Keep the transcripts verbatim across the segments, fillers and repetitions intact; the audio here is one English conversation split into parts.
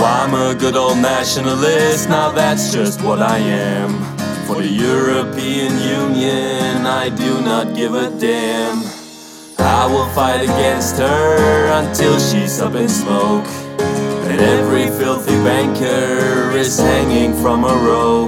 I'm a good old nationalist, now that's just what I am. For the European Union, I do not give a damn. I will fight against her until she's up in smoke, and every filthy banker is hanging from a rope.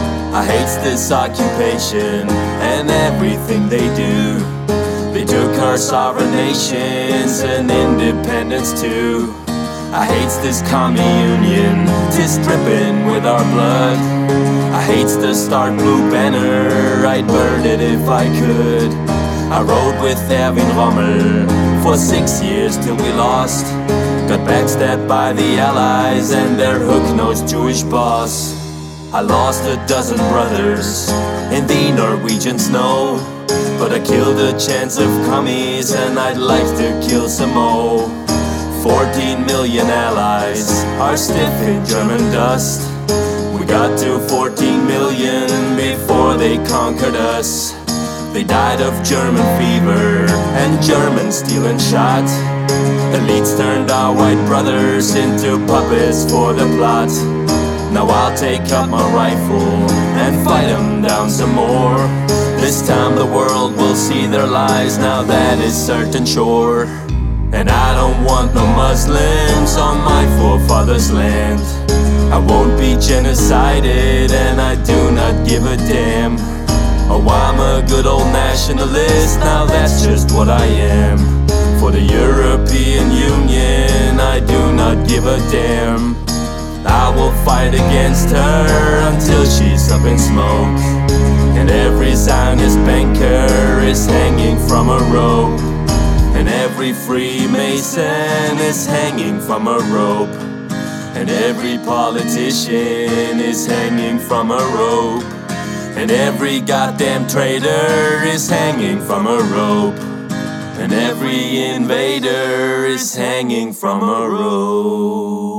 I hate this occupation and everything they do. They took our sovereign nations and independence too. I hate this commie union, tis dripping with our blood. I hate the stark blue banner, I'd burn it if I could. I rode with Erwin Rommel for six years till we lost. Got backstabbed by the Allies and their hook-nosed Jewish boss. I lost a dozen brothers in the Norwegian snow, but I killed a chance of commies and I'd like to kill some more. Fourteen million allies are stiff in German dust. We got to fourteen million before they conquered us. They died of German fever and German steel and shot. Elites turned our white brothers into puppets for the plot. Now I'll take up my rifle and fight them down some more. This time the world will see their lies, now that is certain sure. And I don't want no Muslims on my forefathers' land. I won't be genocided and I do not give a damn. Oh, I'm a good old nationalist, now that's just what I am. For the European Union, I do not give a damn. I will fight against her until she's up in smoke, and every Zionist banker is hanging from a rope, and every Freemason is hanging from a rope, and every politician is hanging from a rope, and every goddamn traitor is hanging from a rope, and every invader is hanging from a rope.